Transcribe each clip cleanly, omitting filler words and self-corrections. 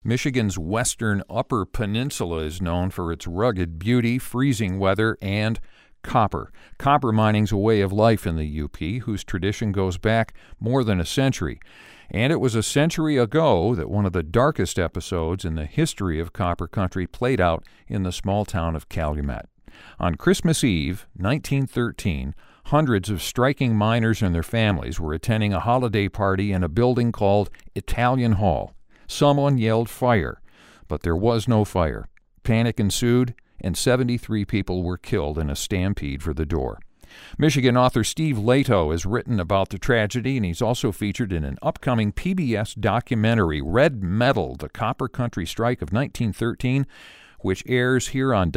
Michigan's western Upper Peninsula is known for its rugged beauty, freezing weather, and copper. Copper mining's a way of life in the UP, whose tradition goes back more than a century. And it was a century ago that one of the darkest episodes in the history of Copper Country played out in the small town of Calumet. On Christmas Eve, 1913, hundreds of striking miners and their families were attending a holiday party in a building called Italian Hall. Someone yelled fire, but there was no fire. Panic ensued, and 73 people were killed in a stampede for the door. Michigan author Steve Leto has written about the tragedy, and he's also featured in an upcoming PBS documentary, Red Metal, The Copper Country Strike of 1913, which airs here on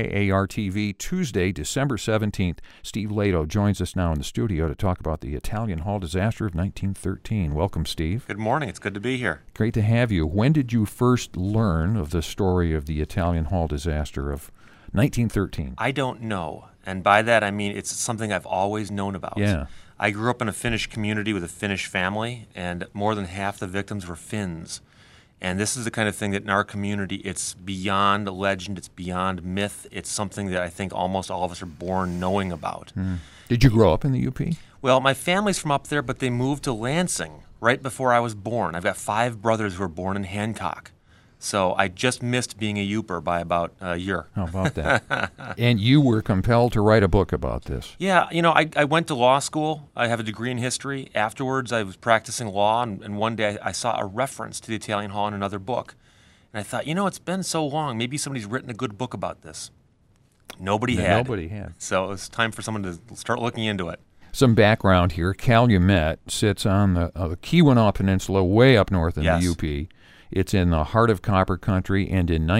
WKAR-TV Tuesday, December 17th. Steve Leto joins us now in the studio to talk about the Italian Hall disaster of 1913. Welcome, Steve. Good morning. It's good to be here. Great to have you. When did you first learn of the story of the Italian Hall disaster of 1913? I don't know. And by that, I mean it's something I've always known about. Yeah. I grew up in a Finnish community with a Finnish family, and more than half the victims were Finns. And this is the kind of thing that in our community, it's beyond legend, it's beyond myth. It's something that I think almost all of us are born knowing about. Did you grow up in the UP? Well, my family's from up there, but they moved to Lansing right before I was born. I've got 5 brothers who were born in Hancock. So I just missed being a Youper by about a year. How about that? And you were compelled to write a book about this. Yeah, I went to law school. I have a degree in history. Afterwards, I was practicing law, and one day I saw a reference to the Italian Hall in another book. And I thought, it's been so long. Maybe somebody's written a good book about this. Nobody had. So it was time for someone to start looking into it. Some background here. Calumet sits on the Keweenaw Peninsula way up north in the UP. It's in the heart of Copper Country, and in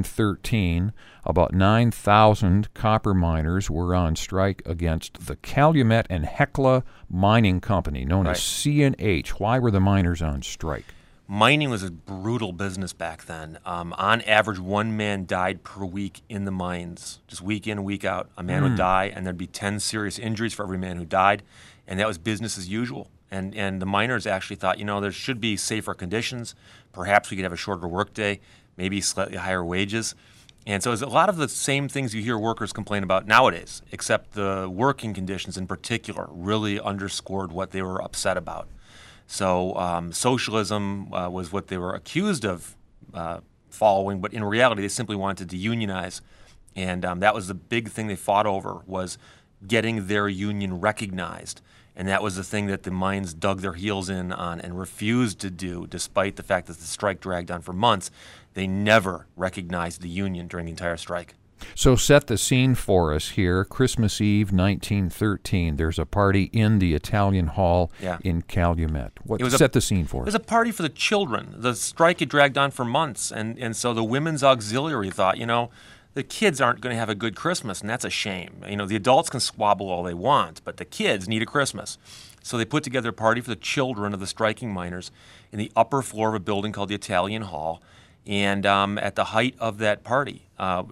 1913, about 9,000 copper miners were on strike against the Calumet and Hecla Mining Company, known as C&H. Why were the miners on strike? Mining was a brutal business back then. On average, 1 man died per week in the mines, just week in, week out. A man would die, and there'd be 10 serious injuries for every man who died, and that was business as usual. And the miners actually thought, there should be safer conditions. Perhaps we could have a shorter workday, maybe slightly higher wages. And so it's a lot of the same things you hear workers complain about nowadays, except the working conditions in particular really underscored what they were upset about. So socialism was what they were accused of following, but in reality they simply wanted to unionize. And that was the big thing they fought over, was getting their union recognized. And that was the thing that the mines dug their heels in on and refused to do, despite the fact that the strike dragged on for months. They never recognized the union during the entire strike. So set the scene for us here. Christmas Eve, 1913. There's a party in the Italian Hall in Calumet. Set the scene for us. It was a party for the children. The strike had dragged on for months, and so the Women's Auxiliary thought, the kids aren't going to have a good Christmas, and that's a shame. The adults can squabble all they want, but the kids need a Christmas. So they put together a party for the children of the striking miners in the upper floor of a building called the Italian Hall. And at the height of that party,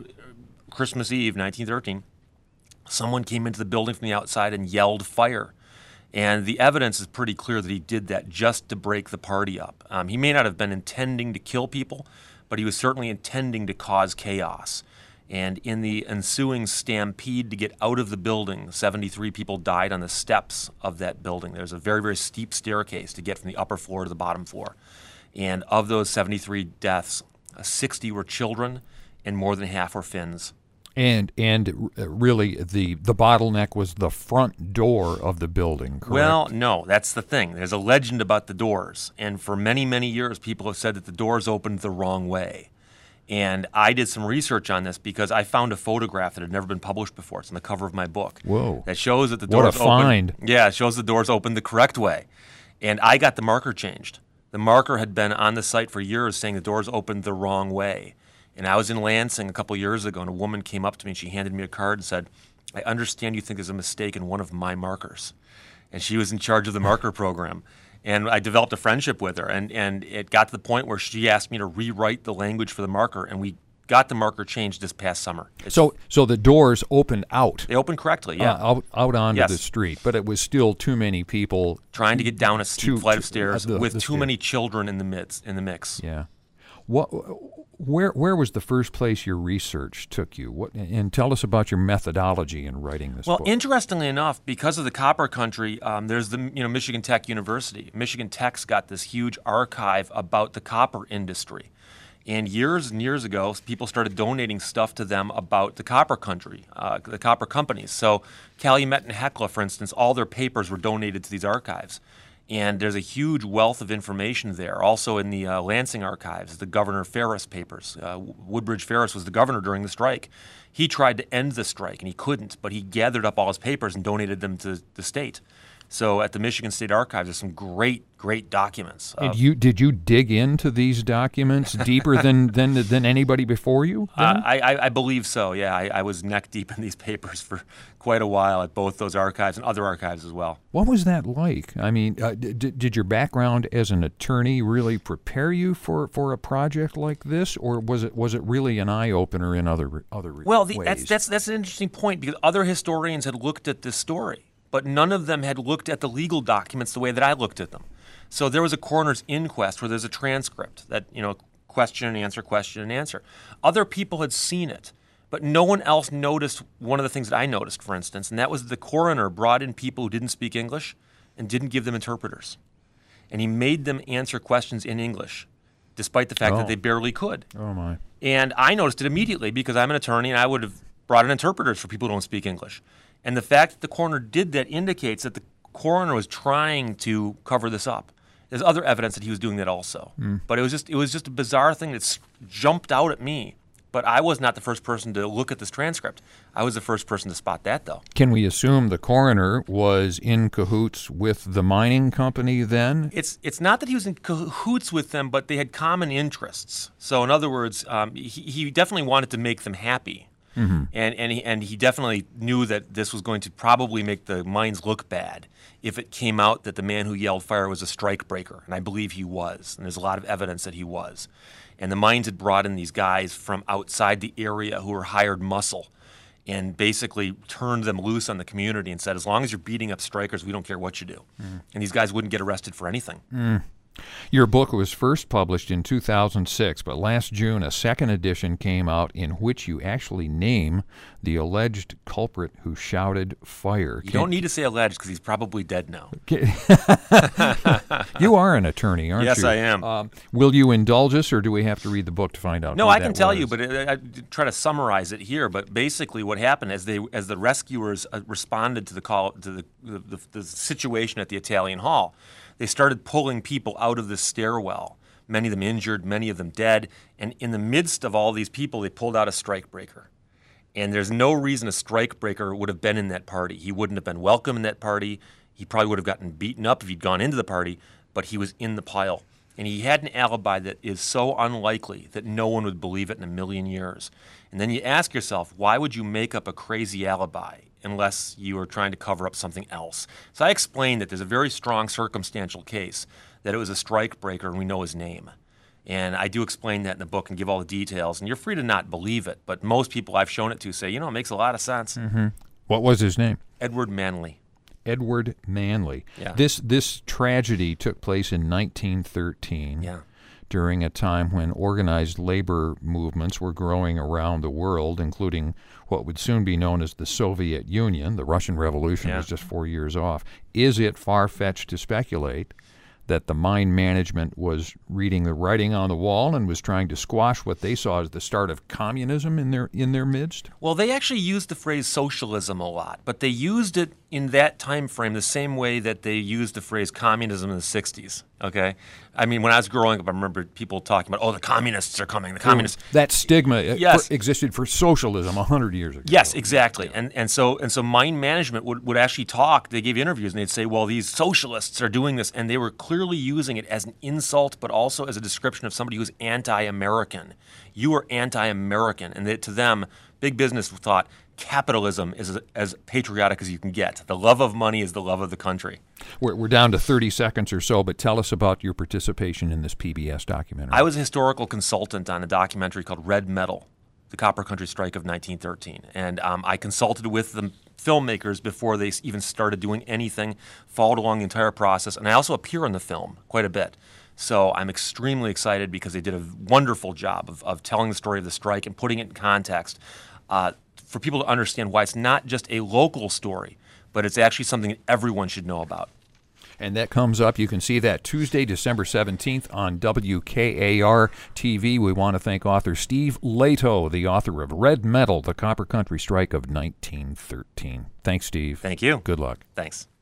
Christmas Eve, 1913, someone came into the building from the outside and yelled fire. And the evidence is pretty clear that he did that just to break the party up. He may not have been intending to kill people, but he was certainly intending to cause chaos. And in the ensuing stampede to get out of the building, 73 people died on the steps of that building. There's a very, very steep staircase to get from the upper floor to the bottom floor. And of those 73 deaths, 60 were children, and more than half were Finns. And really, the bottleneck was the front door of the building, correct? Well, no, that's the thing. There's a legend about the doors. And for many, many years, people have said that the doors opened the wrong way. And I did some research on this because I found a photograph that had never been published before. It's on the cover of my book. Whoa. That shows that the doors opened. What a find. Yeah, it shows the doors opened the correct way. And I got the marker changed. The marker had been on the site for years saying the doors opened the wrong way. And I was in Lansing a couple years ago, and a woman came up to me and she handed me a card and said, "I understand you think there's a mistake in one of my markers." And she was in charge of the marker program. And I developed a friendship with her, and it got to the point where she asked me to rewrite the language for the marker, and we got the marker changed this past summer. So the doors opened out. They opened correctly, yeah. Out onto the street, but it was still too many people trying to get down a steep flight of stairs with too many children in the mix. Yeah. Where was the first place your research took you? And tell us about your methodology in writing this book. Well, interestingly enough, because of the copper country, there's the Michigan Tech University. Michigan Tech's got this huge archive about the copper industry. And years ago, people started donating stuff to them about the copper country, the copper companies. So Calumet and Hecla, for instance, all their papers were donated to these archives. And there's a huge wealth of information there. Also in the Lansing archives, the Governor Ferris papers. Woodbridge Ferris was the governor during the strike. He tried to end the strike, and he couldn't, but he gathered up all his papers and donated them to the state. So at the Michigan State Archives, there's some great documents. Did you dig into these documents deeper than anybody before you? I believe so, yeah. I was neck deep in these papers for quite a while at both those archives and other archives as well. What was that like? I mean, did your background as an attorney really prepare you for a project like this, or was it really an eye-opener in other ways? That's an interesting point, because other historians had looked at this story, but none of them had looked at the legal documents the way that I looked at them. So there was a coroner's inquest where there's a transcript that, question and answer. Other people had seen it, but no one else noticed one of the things that I noticed, for instance, and that was the coroner brought in people who didn't speak English and didn't give them interpreters. And he made them answer questions in English, despite the fact that they barely could. Oh, my. And I noticed it immediately because I'm an attorney and I would have brought in interpreters for people who don't speak English. And the fact that the coroner did that indicates that the coroner was trying to cover this up. There's other evidence that he was doing that also. But it was just a bizarre thing that jumped out at me. But I was not the first person to look at this transcript. I was the first person to spot that, though. Can we assume the coroner was in cahoots with the mining company then? It's not that he was in cahoots with them, but they had common interests. So in other words, he definitely wanted to make them happy. Mm-hmm. And he definitely knew that this was going to probably make the mines look bad if it came out that the man who yelled fire was a strike breaker, and I believe he was, and there's a lot of evidence that he was. And the mines had brought in these guys from outside the area who were hired muscle and basically turned them loose on the community and said, as long as you're beating up strikers, we don't care what you do. And these guys wouldn't get arrested for anything. Your book was first published in 2006, but last June a second edition came out in which you actually name the alleged culprit who shouted fire. You don't need to say alleged because he's probably dead now. You are an attorney, aren't you? Yes, I am. Will you indulge us, or do we have to read the book to find out? No, I can tell you, but I try to summarize it here. But basically, what happened as the rescuers responded to the call to the situation at the Italian Hall, they started pulling people out of the stairwell, many of them injured, many of them dead. And in the midst of all these people, they pulled out a strikebreaker. And there's no reason a strikebreaker would have been in that party. He wouldn't have been welcome in that party. He probably would have gotten beaten up if he'd gone into the party, but he was in the pile. And he had an alibi that is so unlikely that no one would believe it in a million years. And then you ask yourself, why would you make up a crazy alibi unless you are trying to cover up something else? So I explained that there's a very strong circumstantial case that it was a strikebreaker and we know his name. And I do explain that in the book and give all the details. And you're free to not believe it, but most people I've shown it to say, it makes a lot of sense. Mm-hmm. What was his name? Edward Manley. Edward Manley. Yeah. This tragedy took place in 1913. Yeah. During a time when organized labor movements were growing around the world, including what would soon be known as the Soviet Union. The Russian Revolution was just 4 years off. Is it far-fetched to speculate that the mine management was reading the writing on the wall and was trying to squash what they saw as the start of communism in their midst? Well, they actually used the phrase socialism a lot, but they used it in that time frame the same way that they used the phrase communism in the 60s, okay? I mean, when I was growing up, I remember people talking about, the communists are coming, the communists. That stigma existed for socialism 100 years ago. Yes, exactly. Yeah. And so mine management would actually talk. They gave interviews, and they'd say, well, these socialists are doing this, and they were clearly using it as an insult, but also as a description of somebody who's anti-American. You are anti-American, and to them, big business thought capitalism is as patriotic as you can get. The love of money is the love of the country. We're down to 30 seconds or so, but tell us about your participation in this PBS documentary. I was a historical consultant on a documentary called Red Metal, the Copper Country Strike of 1913. And I consulted with the filmmakers before they even started doing anything, followed along the entire process. And I also appear in the film quite a bit. So I'm extremely excited because they did a wonderful job of telling the story of the strike and putting it in context for people to understand why it's not just a local story, but it's actually something that everyone should know about. And that comes up. You can see that Tuesday, December 17th on WKAR TV. We want to thank author Steve Leto, the author of Red Metal, The Copper Country Strike of 1913. Thanks, Steve. Thank you. Good luck. Thanks.